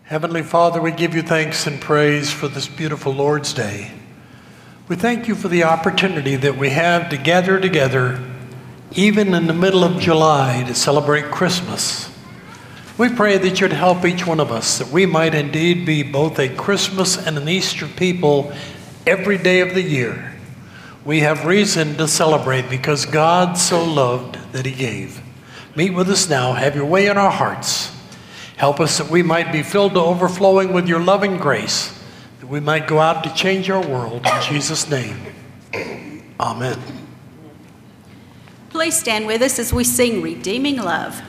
Heavenly Father, we give you thanks and praise for this beautiful Lord's Day. We thank you for the opportunity that we have to gather together, even in the middle of July, to celebrate Christmas. We pray that you'd help each one of us, that we might indeed be both a Christmas and an Easter people every day of the year. We have reason to celebrate because God so loved that he gave. Meet with us now. Have your way in our hearts. Help us that we might be filled to overflowing with your loving grace, that we might go out to change our world. In Jesus' name, amen. Please stand with us as we sing Redeeming Love.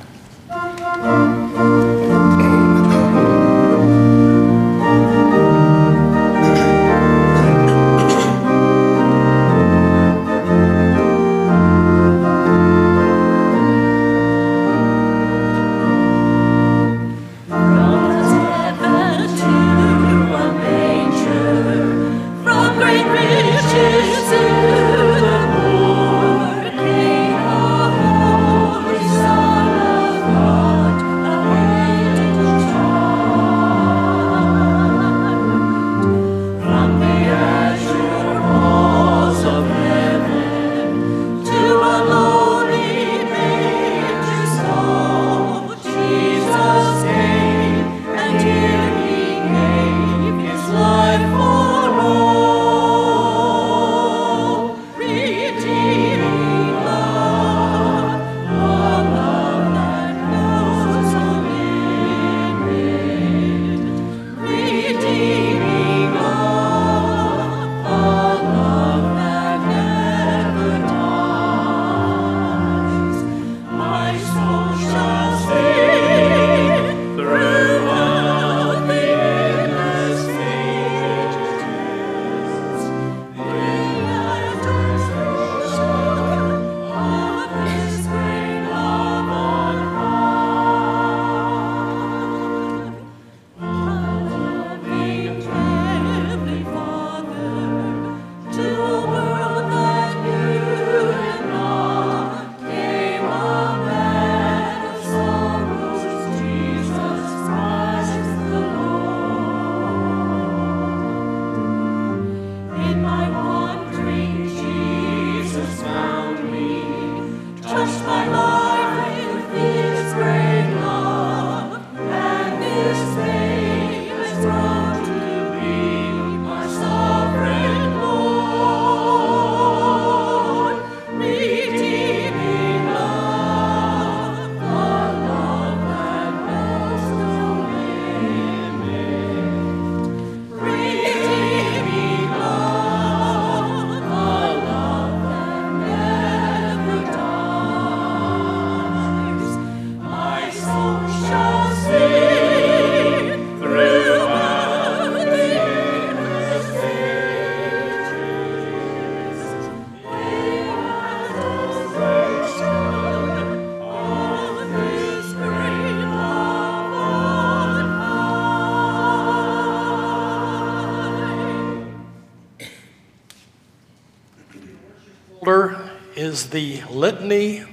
Is the litany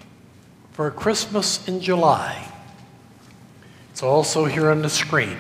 for Christmas in July. It's also here on the screen.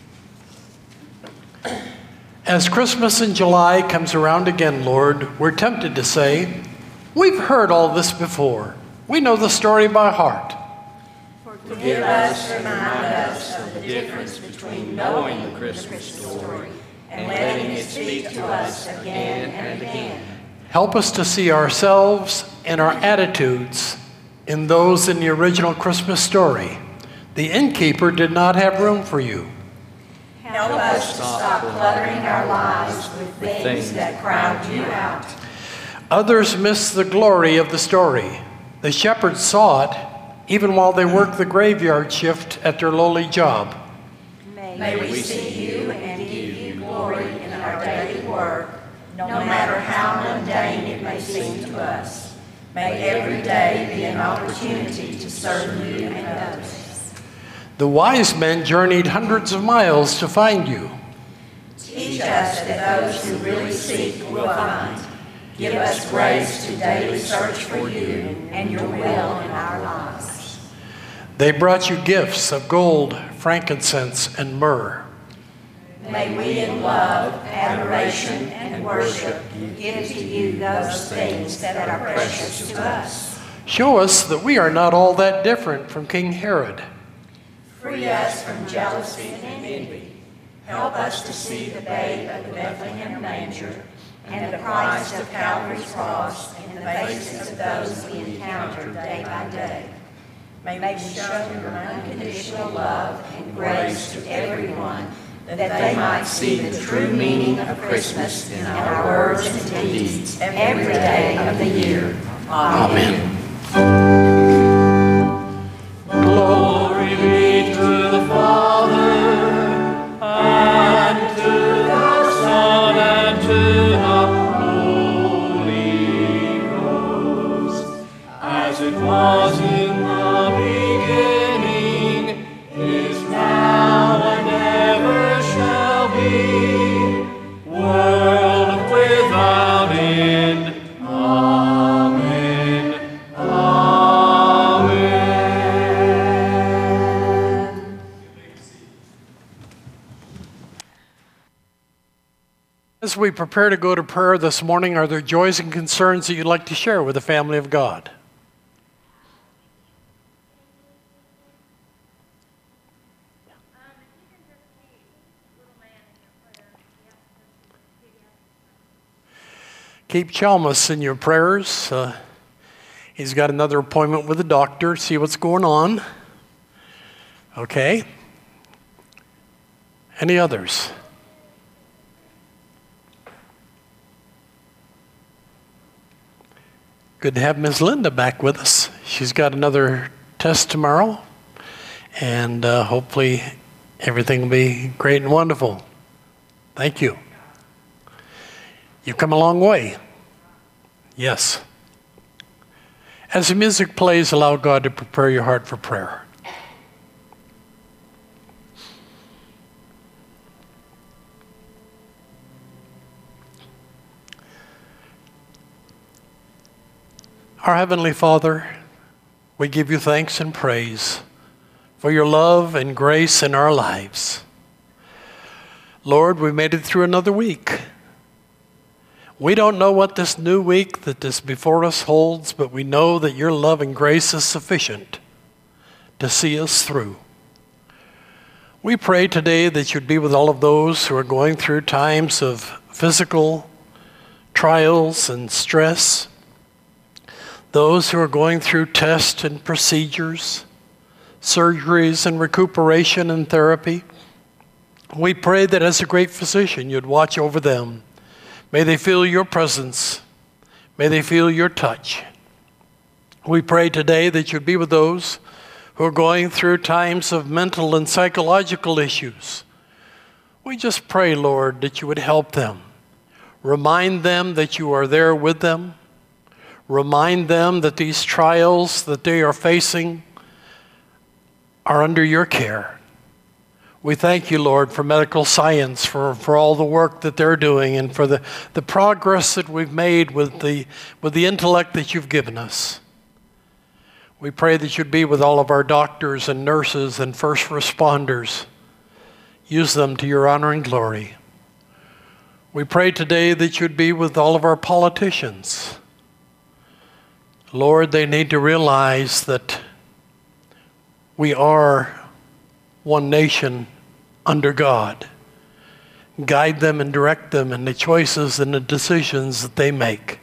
As Christmas in July comes around again, Lord, we're tempted to say, we've heard all this before. We know the story by heart. Forgive us, remind us of the difference between knowing the Christmas story and letting it speak to us again and again. Help us to see ourselves and our attitudes in those in the original Christmas story. The innkeeper did not have room for you. Help us to stop cluttering our lives with things that crowd you out. Others missed the glory of the story. The shepherds saw it even while they worked the graveyard shift at their lowly job. May we see you and give you glory in our daily work, no matter how mundane it may seem to us. May every day be an opportunity to serve you and others. The wise men journeyed hundreds of miles to find you. Teach us that those who really seek will find. Give us grace to daily search for you and your will in our lives. They brought you gifts of gold, frankincense, and myrrh. May we in love, adoration, and worship give to you those things that are precious to us. Show us that we are not all that different from King Herod. Free us from jealousy and envy. Help us to see the babe of the Bethlehem manger and the Christ of Calvary's cross in the faces of those we encounter day by day. May we show your unconditional love and grace to everyone, that they might see the true meaning of Christmas in our words and deeds every day of the year. Amen. Glory be to the Father, and to the Son, and to the Holy Ghost, as it was in the beginning, is now, and ever shall be, world without end. Amen. Amen. As we prepare to go to prayer this morning, are there joys and concerns that you'd like to share with the family of God? Keep Chalmers in your prayers. He's got another appointment with the doctor, see what's going on. Okay. Any others? Good to have Ms. Linda back with us. She's got another test tomorrow, and hopefully everything will be great and wonderful. Thank you. You've come a long way. Yes. As the music plays, allow God to prepare your heart for prayer. Our Heavenly Father, we give you thanks and praise for your love and grace in our lives. Lord, we made it through another week. We don't know what this new week that is before us holds, but we know that your love and grace is sufficient to see us through. We pray today that you'd be with all of those who are going through times of physical trials and stress, those who are going through tests and procedures, surgeries and recuperation and therapy. We pray that as a great physician, you'd watch over them. May they feel your presence. May they feel your touch. We pray today that you'd be with those who are going through times of mental and psychological issues. We just pray, Lord, that you would help them. Remind them that you are there with them. Remind them that these trials that they are facing are under your care. We thank you, Lord, for medical science, for all the work that they're doing, and for the progress that we've made with the intellect that you've given us. We pray that you'd be with all of our doctors and nurses and first responders. Use them to your honor and glory. We pray today that you'd be with all of our politicians. Lord, they need to realize that we are one nation under God. Guide them and direct them in the choices and the decisions that they make.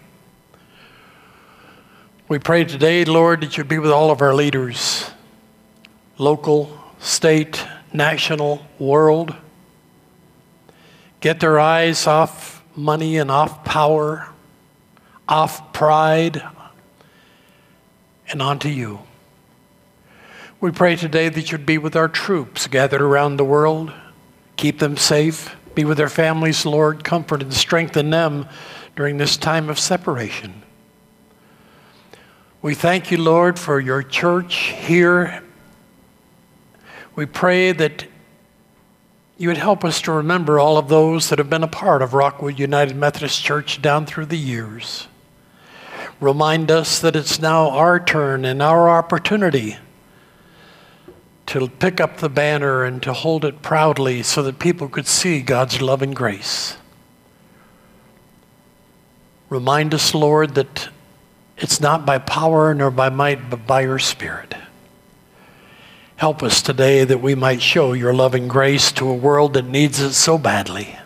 We pray today, Lord, that you'd be with all of our leaders, local, state, national, world. Get their eyes off money and off power, off pride, and onto you. We pray today that you'd be with our troops gathered around the world. Keep them safe. Be with their families, Lord. Comfort and strengthen them during this time of separation. We thank you, Lord, for your church here. We pray that you would help us to remember all of those that have been a part of Rockwood United Methodist Church down through the years. Remind us that it's now our turn and our opportunity to pick up the banner and to hold it proudly so that people could see God's love and grace. Remind us, Lord, that it's not by power nor by might, but by your Spirit. Help us today that we might show your love and grace to a world that needs it so badly.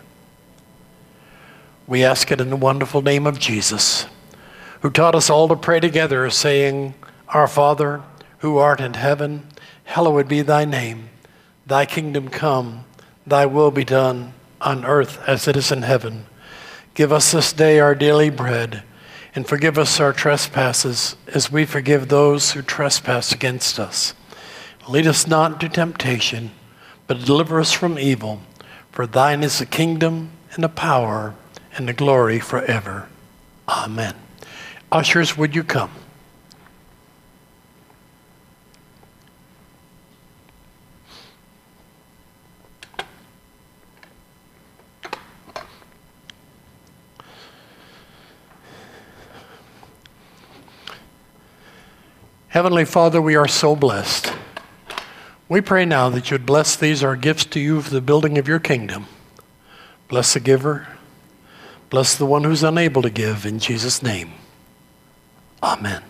We ask it in the wonderful name of Jesus, who taught us all to pray together, saying, Our Father, who art in heaven, hallowed be thy name. Thy kingdom come, thy will be done on earth as it is in heaven. Give us this day our daily bread, and forgive us our trespasses as we forgive those who trespass against us. Lead us not into temptation, but deliver us from evil. For thine is the kingdom and the power and the glory forever. Amen. Ushers, would you come? Heavenly Father, we are so blessed. We pray now that you'd bless these, our gifts to you for the building of your kingdom. Bless the giver. Bless the one who's unable to give. In Jesus' name, amen.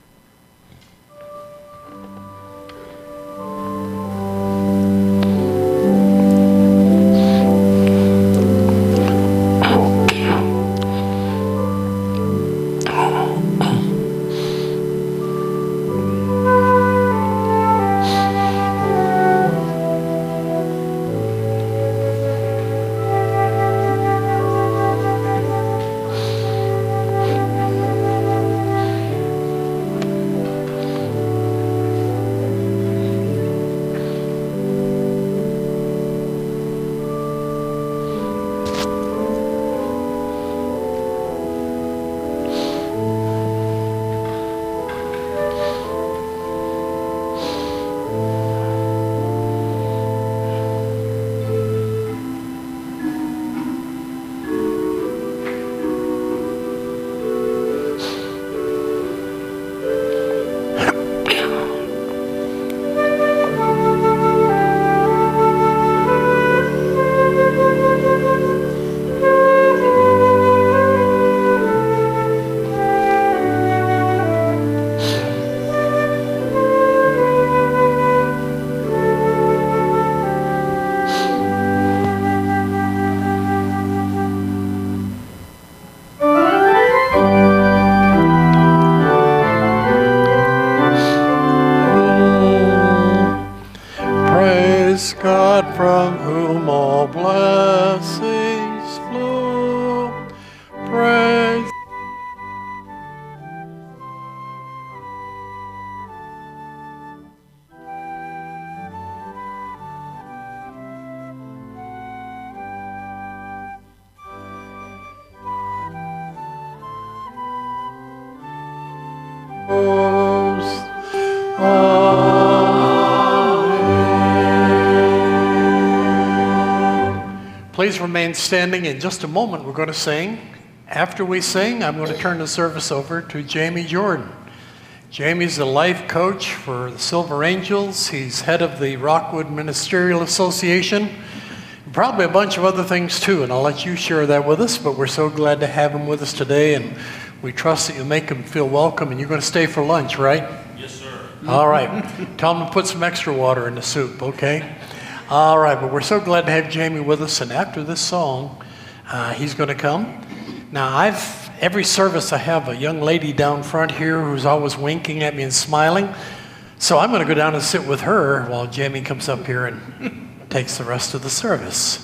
Please remain standing. In just a moment, we're going to sing. After we sing, I'm going to turn the service over to Jamie Jordan. Jamie's a life coach for the Silver Angels. He's head of the Rockwood Ministerial Association. Probably a bunch of other things too, and I'll let you share that with us, but we're so glad to have him with us today, and we trust that you'll make him feel welcome, and you're going to stay for lunch, right? Yes, sir. All right. Tell him to put some extra water in the soup, okay? All right, but we're so glad to have Jamie with us, and after this song, he's going to come. Now, every service I have a young lady down front here who's always winking at me and smiling, so I'm going to go down and sit with her while Jamie comes up here and takes the rest of the service.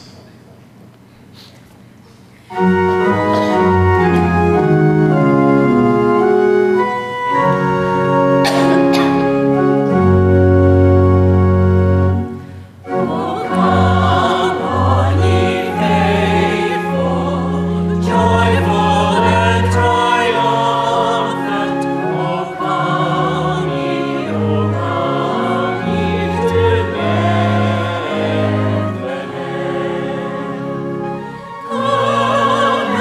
Come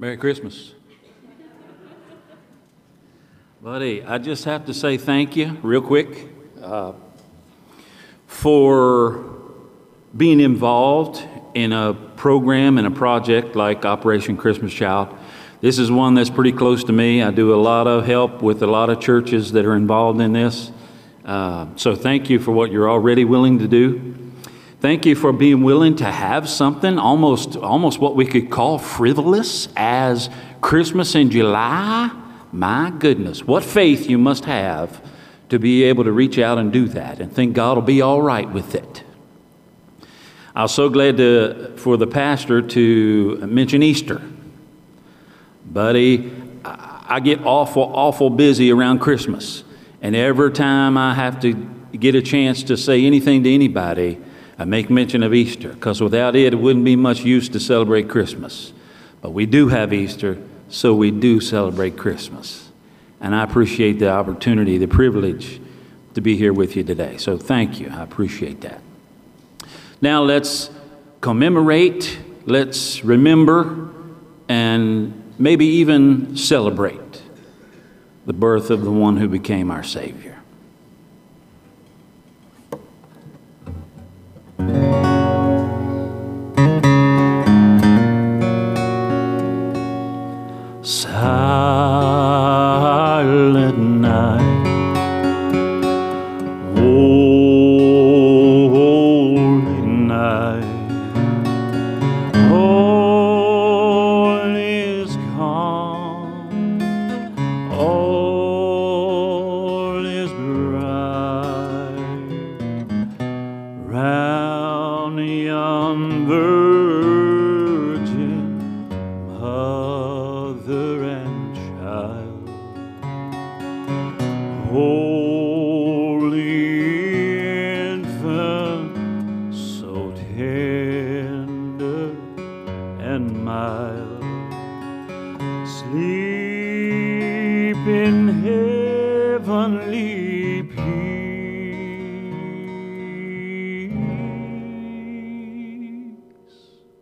Merry Christmas. Buddy, I just have to say thank you real quick for being involved in a program and a project like Operation Christmas Child. This is one that's pretty close to me. I do a lot of help with a lot of churches that are involved in this. So thank you for what you're already willing to do. Thank you for being willing to have something almost what we could call frivolous as Christmas in July. My goodness, what faith you must have to be able to reach out and do that and think God will be all right with it. I was so glad for the pastor to mention Easter. Buddy, I get awful busy around Christmas. And every time I have to get a chance to say anything to anybody, I make mention of Easter, because without it wouldn't be much use to celebrate Christmas. But we do have Easter, so we do celebrate Christmas. And I appreciate the opportunity, the privilege to be here with you today. So thank you. I appreciate that. Now let's commemorate, let's remember, and maybe even celebrate the birth of the one who became our Savior. Silent night, holy night, all is calm, all is bright, round the young virgin mother and child, holy infant, so tender and mild, sleep in heavenly peace,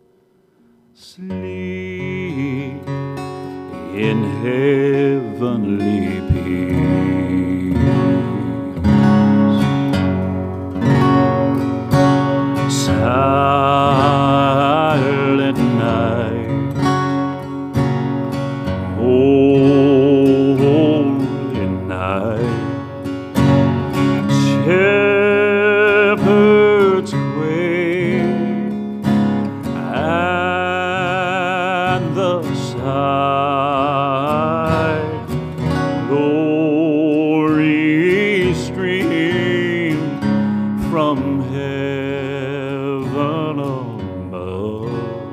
sleep in heavenly peace. Silent night, holy night, shepherds quake at the sight, glory stream from heaven above,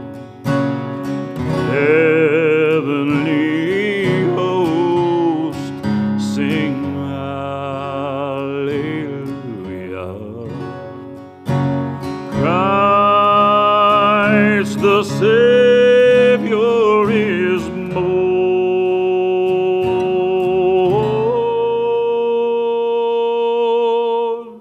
heavenly host sing hallelujah. Christ the Savior is born.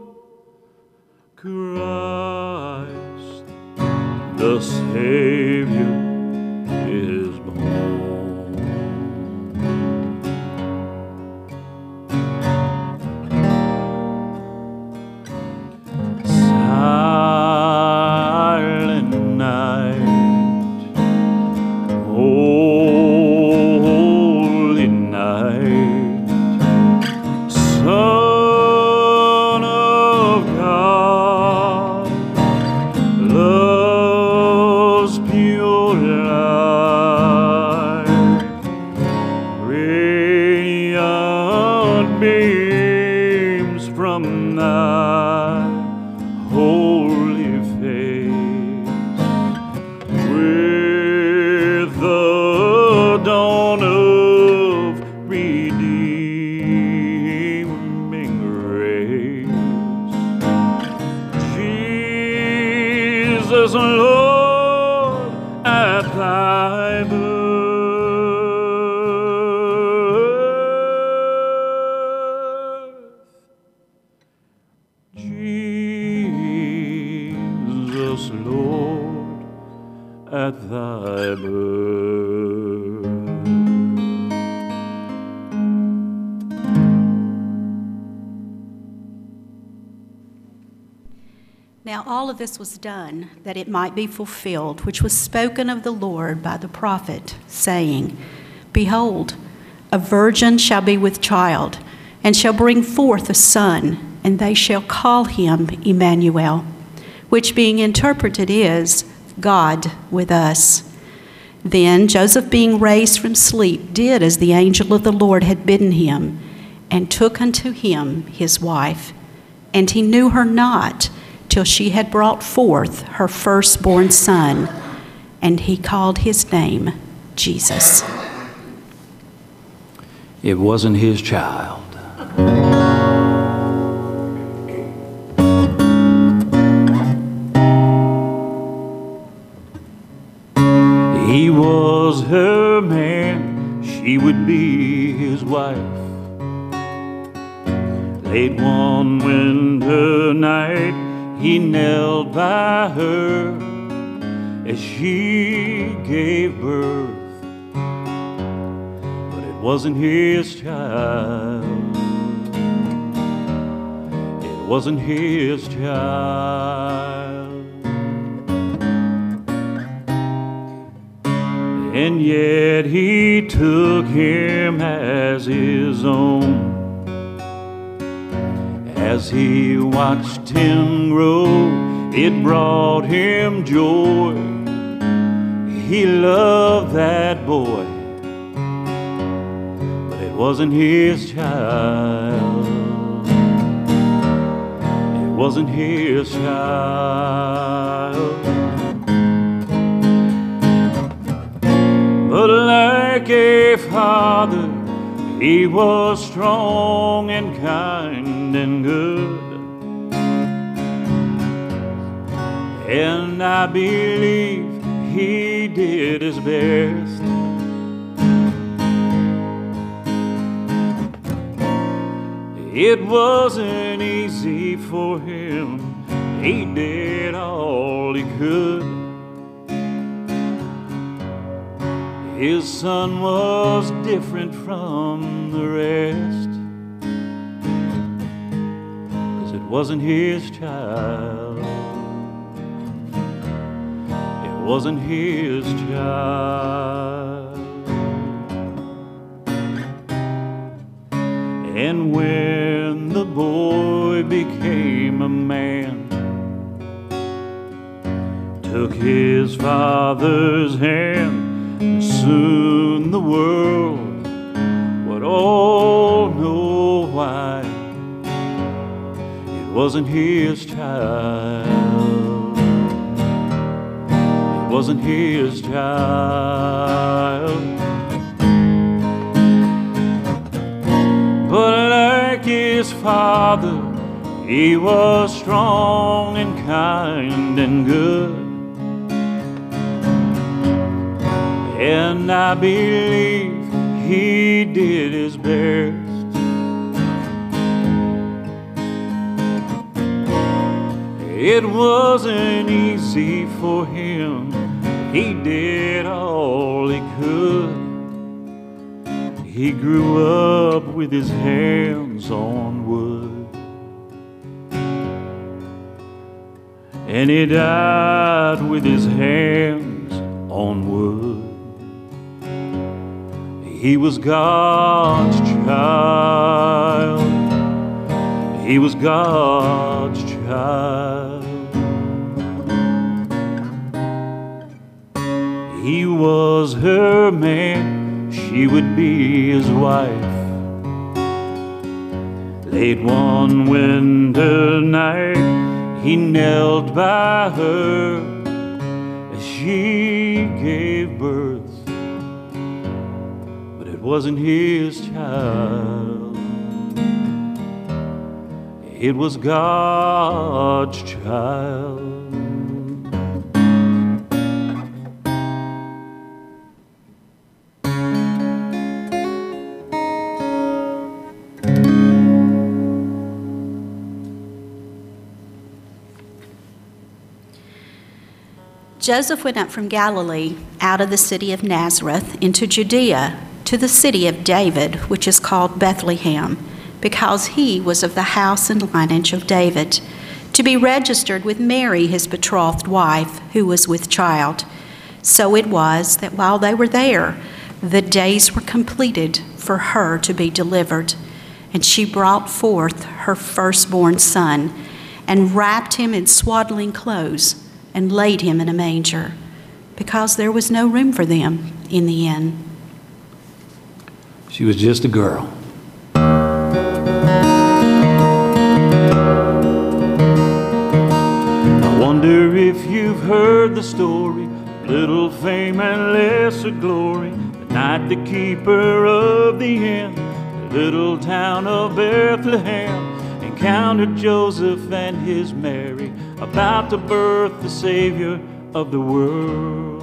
Christ the Savior is born. Silent night, holy night, Son of God, love's pure light, radiant beams from thy holy face, with the dawn of redeeming grace. Jesus, Lord, at thy birth, Now all of this was done that it might be fulfilled, which was spoken of the Lord by the prophet, saying, Behold, a virgin shall be with child, and shall bring forth a son, and they shall call him Emmanuel, which being interpreted is, God with us. Then Joseph, being raised from sleep, did as the angel of the Lord had bidden him, and took unto him his wife. And he knew her not till she had brought forth her firstborn son, and he called his name Jesus. It wasn't his child. He was her man, she would be his wife. Late one winter night, he knelt by her as she gave birth. But it wasn't his child. It wasn't his child. And yet he took him as his own. As he watched him grow, it brought him joy. He loved that boy, but it wasn't his child. It wasn't his child. But like a father, he was strong and kind and good. And I believe he did his best. It wasn't easy for him. He did all he could. His son was different from the rest, 'cause it wasn't his child. It wasn't his child. And when the boy became a man, took his father's hand, soon the world would all know why it wasn't his child. It wasn't his child. But like his father, he was strong and kind and good. And I believe he did his best. It wasn't easy for him. He did all he could. He grew up with his hands on wood. And he died with his hands on wood. He was God's child. He was God's child. He was her man, she would be his wife. Late one winter night, he knelt by her as she gave birth. It wasn't his child. It was God's child. Joseph went up from Galilee out of the city of Nazareth into Judea, to the city of David, which is called Bethlehem, because he was of the house and lineage of David, to be registered with Mary, his betrothed wife, who was with child. So it was that while they were there, the days were completed for her to be delivered. And she brought forth her firstborn son, and wrapped him in swaddling clothes, and laid him in a manger, because there was no room for them in the inn. She was just a girl. I wonder if you've heard the story, little fame and lesser glory, the night the keeper of the inn, the little town of Bethlehem, encountered Joseph and his Mary, about to birth the Savior of the world.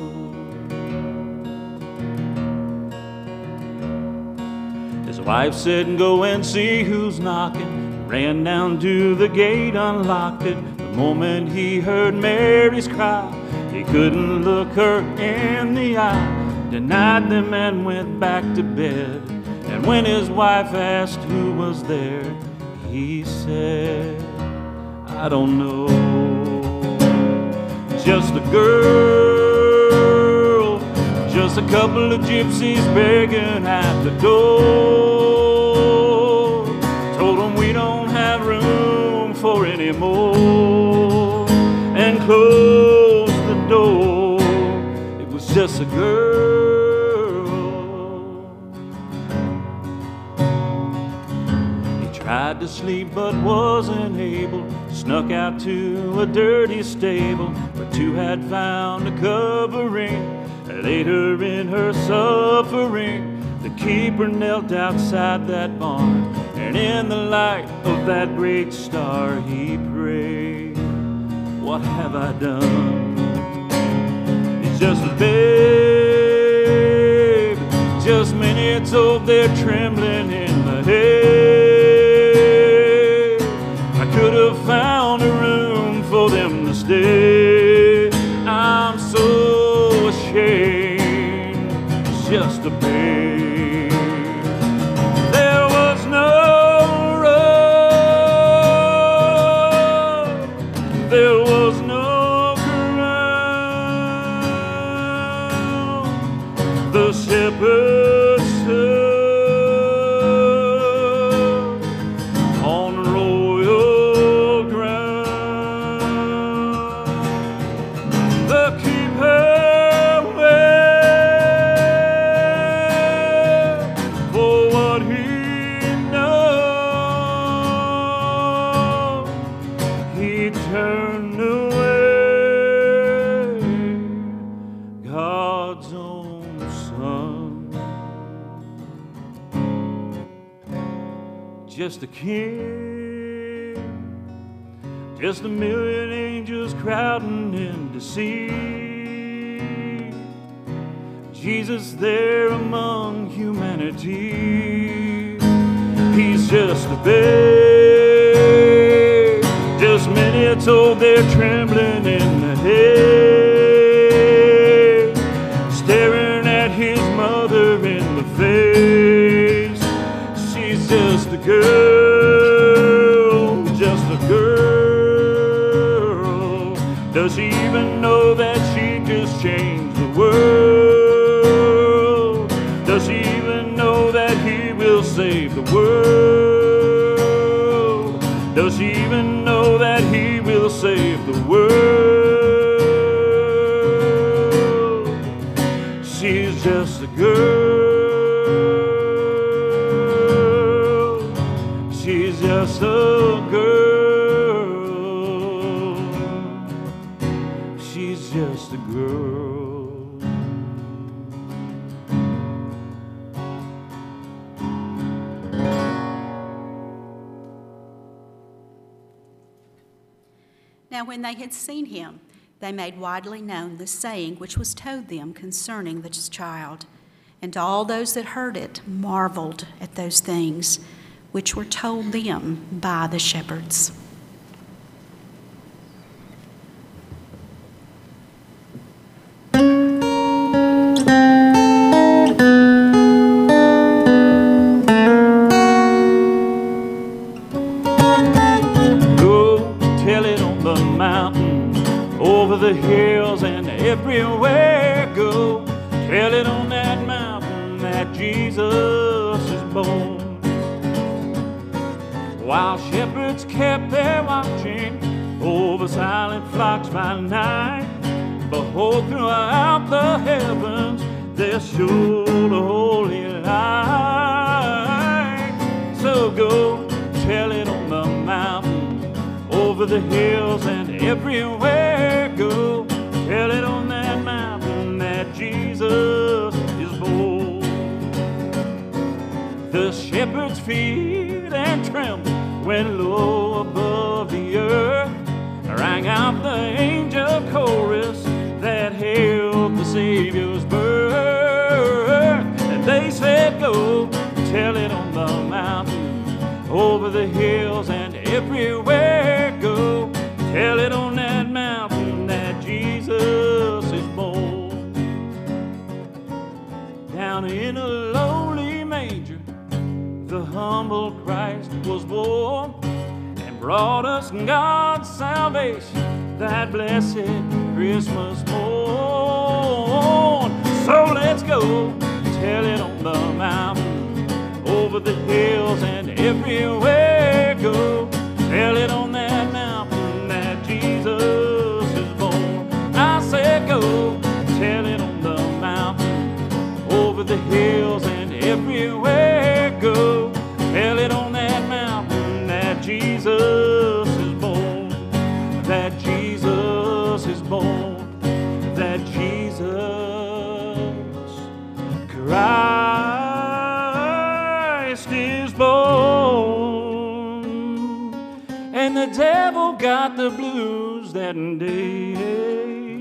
His wife said, "Go and see who's knocking." Ran down to the gate, unlocked it. The moment he heard Mary's cry, he couldn't look her in the eye, denied them and went back to bed. And when his wife asked who was there, he said, "I don't know." Just a girl, just a couple of gypsies begging at the door. Told them we don't have room for any more, and closed the door. It was just a girl. He tried to sleep but wasn't able, snuck out to a dirty stable where two had found a covering, laid her in her suffering. The keeper knelt outside that barn, and in the light of that great star he prayed, "What have I done? It's just a babe, just minutes old, they're trembling in the hay. I could have found a room for them to stay. I'm so ashamed, it's just a babe." There was no road, there was no ground. The shepherd stood on royal ground. The keeper waited for what he knows. He turned away, God's own son. Just a king, just a million angels crowding in to see Jesus there among humanity. He's just a babe, just minutes old, they're trembling in the hay, staring at his mother in the face. She's just a girl, just a girl. Does she even know that she just changed the world? Does she even know that he will save the world? Does she even know that he will save the world? She's just a girl. She's just a girl. She's just a girl. Now when they had seen him, they made widely known the saying which was told them concerning this child. And all those that heard it marveled at those things which were told them by the shepherds. Go tell it on while shepherds kept their watching over silent flocks by night. Behold, throughout the heavens there shone a holy light. So go tell it on the mountain, over the hills and everywhere. Go tell it on that mountain that Jesus is born. The shepherds feared and trembled when low above the earth rang out the angel chorus that hailed the Savior's birth. And they said, go tell it on the mountain, over the hills and everywhere. Go tell it on that mountain that Jesus is born. Down in a lowly manger the humble Christ was born, and brought us God's salvation that blessed Christmas morn. So let's go tell it on the mountain, over the hills and everywhere. Go tell it on that mountain that Jesus is born. I said go tell it on the mountain, over the hills and everywhere. Go tell it on that mountain that Jesus is born, that Jesus is born, that Jesus Christ is born. And the devil got the blues that day.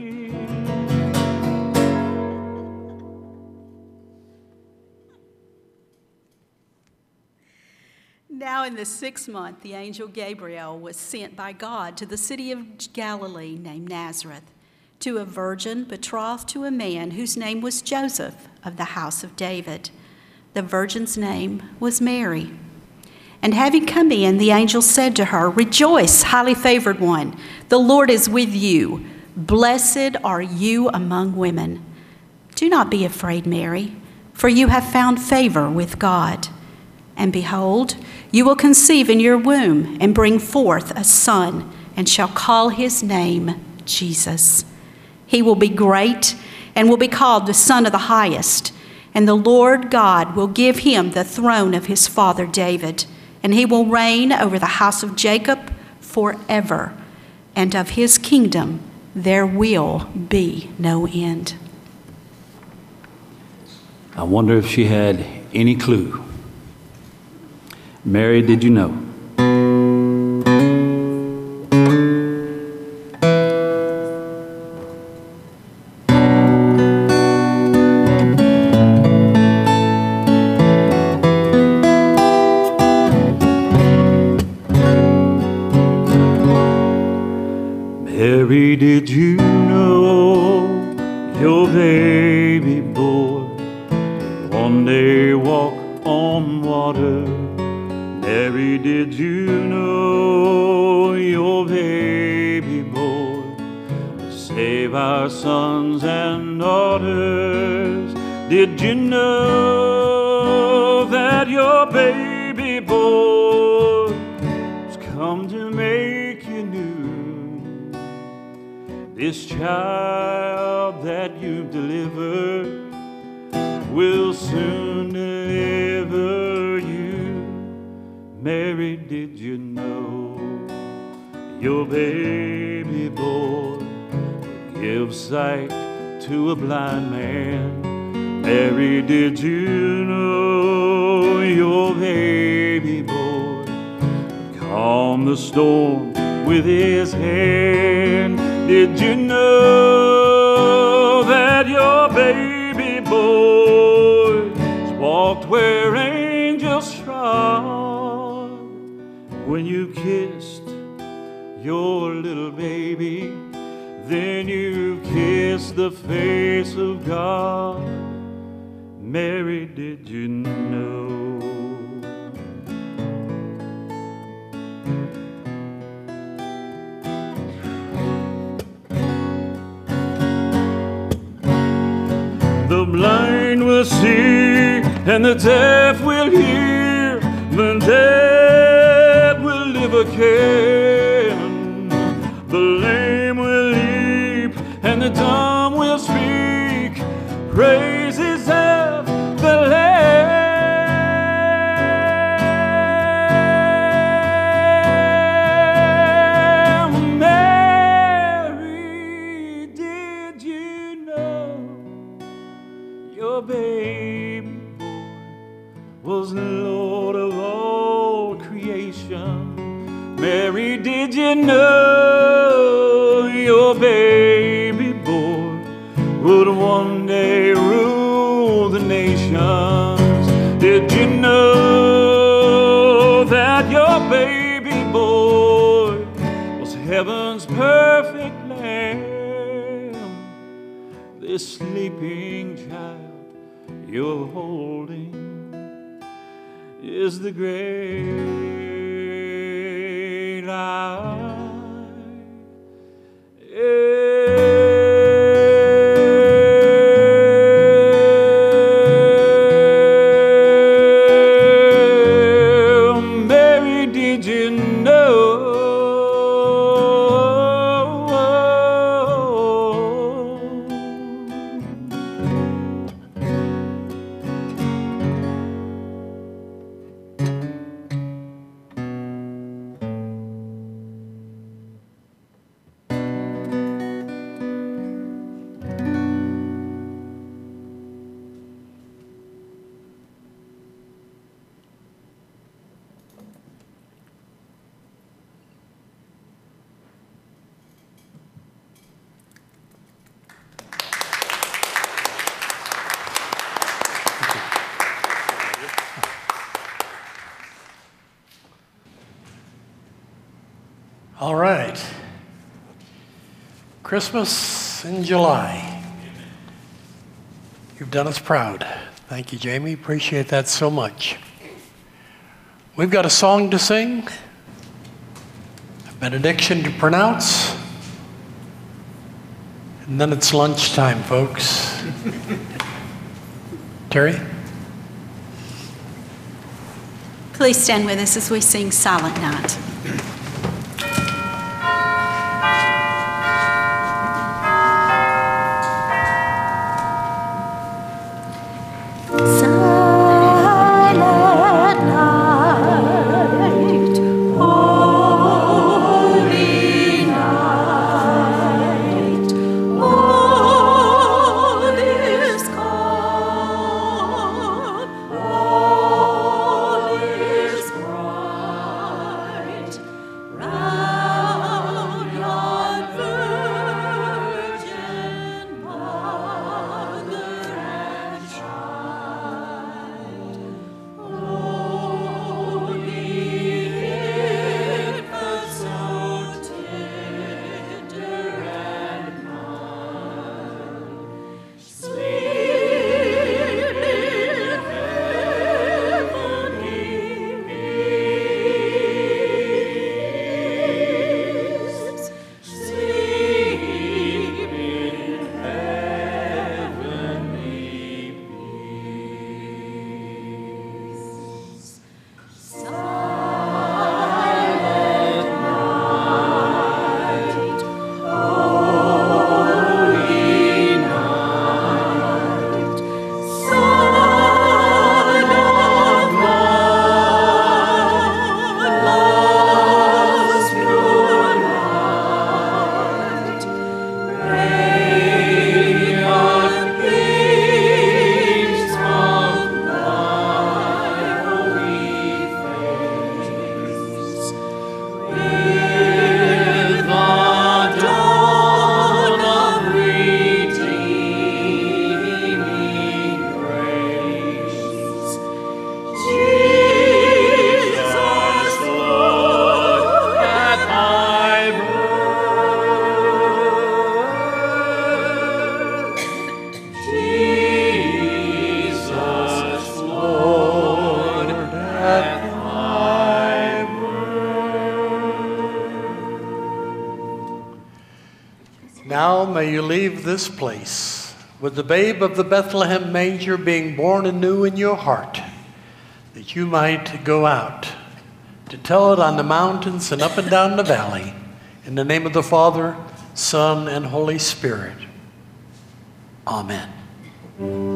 Now in the 6th month, the angel Gabriel was sent by God to the city of Galilee named Nazareth, to a virgin betrothed to a man whose name was Joseph of the house of David. The virgin's name was Mary. And having come in, the angel said to her, "Rejoice, highly favored one, the Lord is with you. Blessed are you among women. Do not be afraid, Mary, for you have found favor with God. And behold, you will conceive in your womb and bring forth a son, and shall call his name Jesus. He will be great and will be called the Son of the Highest. And the Lord God will give him the throne of his father David, and he will reign over the house of Jacob forever, and of his kingdom there will be no end." I wonder if she had any clue. Mary, did you know? Mary, did you know your baby boy one day walk on water? Mary, did you know your baby boy save our sons and daughters? Did you know that your baby boy has come to make you new? This child that you've delivered will soon deliver you. Mary, did you know your baby boy gives sight to a blind man? Mary, did you know your baby boy calm the storm with his hand? Did you know that your baby boy walked where angels trod? When you kissed your little baby, then you kissed the face of God. Mary, did you know? The blind will see and the deaf will hear, the dead will again. The lame will leap and the dumb will speak praises of the Lamb. Mary, did you know your baby boy was Lord of all creation? Mary, did you know your baby boy would one day rule the nations? Did you know that your baby boy was heaven's perfect lamb? This sleeping child you're holding is the great I am. Mary, did you know? All right. Christmas in July. You've done us proud. Thank you, Jamie. Appreciate that so much. We've got a song to sing, a benediction to pronounce, and then it's lunchtime, folks. Terry? Please stand with us as we sing Silent Night. Now may you leave this place with the babe of the Bethlehem manger being born anew in your heart, that you might go out to tell it on the mountains and up and down the valley. In the name of the Father, Son, and Holy Spirit. Amen.